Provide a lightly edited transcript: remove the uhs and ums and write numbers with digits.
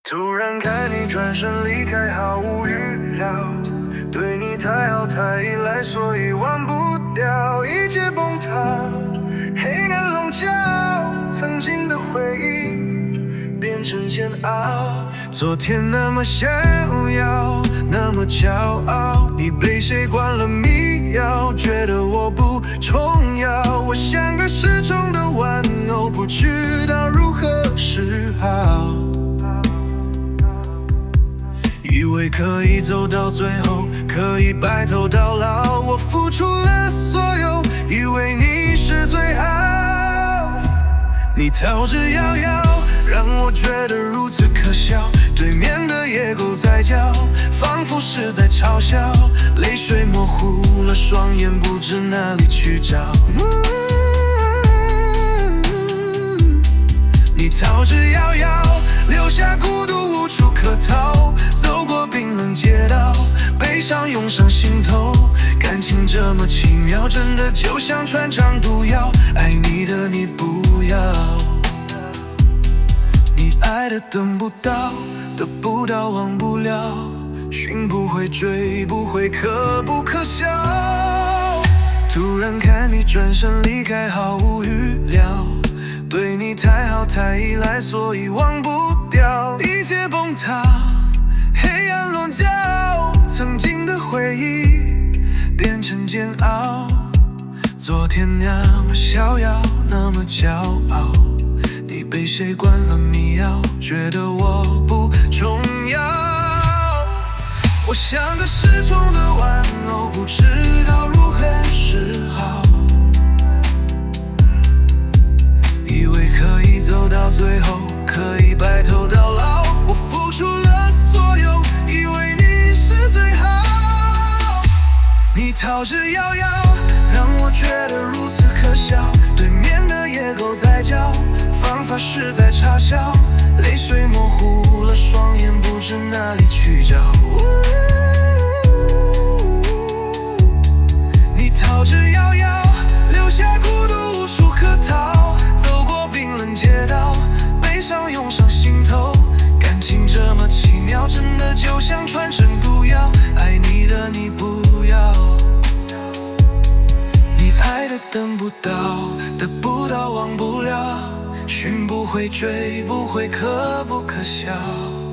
突然看你转身离开，毫无预料，对你太好太依赖，所以忘不掉，一切崩塌，黑暗笼罩，曾经的回忆变成煎熬。昨天那么想要，那么骄傲，你被谁灌了迷药，觉得我不重要。我像个失宠的玩偶，不知道如何是好。以为可以走到最后，可以白头到老，我付出了所有，以为你是最好。你逃之夭夭，让我觉得如此可笑。对面的野狗在叫，仿佛是在嘲笑，泪水模糊了双眼，不知哪里去找。你逃之夭夭，留下孤独无处可逃，走过冰冷街道，悲伤涌上心头。感情这么奇妙，真的就像传肠毒药，爱你的你不要。你爱的等不到，得不到忘不了，寻不回追不回，可不可笑？突然看你转身离开，毫无预料，对你太好太依赖，所以忘不掉，一切崩塌，黑暗笼罩，曾经的回忆变成煎熬。昨天那么逍遥，那么骄傲，你被谁灌了迷药，觉得我不重要。我像个失宠的玩偶，不知道如何是好。以为可以走到最后，可以白头到老，我付出了所有，以为你是最好。你逃之夭夭，让我觉得如此可笑。对面的野狗在叫，方法是在嘲笑，泪水模糊了双眼，不知哪里去找。你逃之夭夭，留下孤独无处可逃，走过冰冷街道，悲伤涌上心头。感情这么奇妙，真的就像传声毒药，爱你的你不要。你爱的等不到，得不到忘不了，寻不回追不回，可不可笑？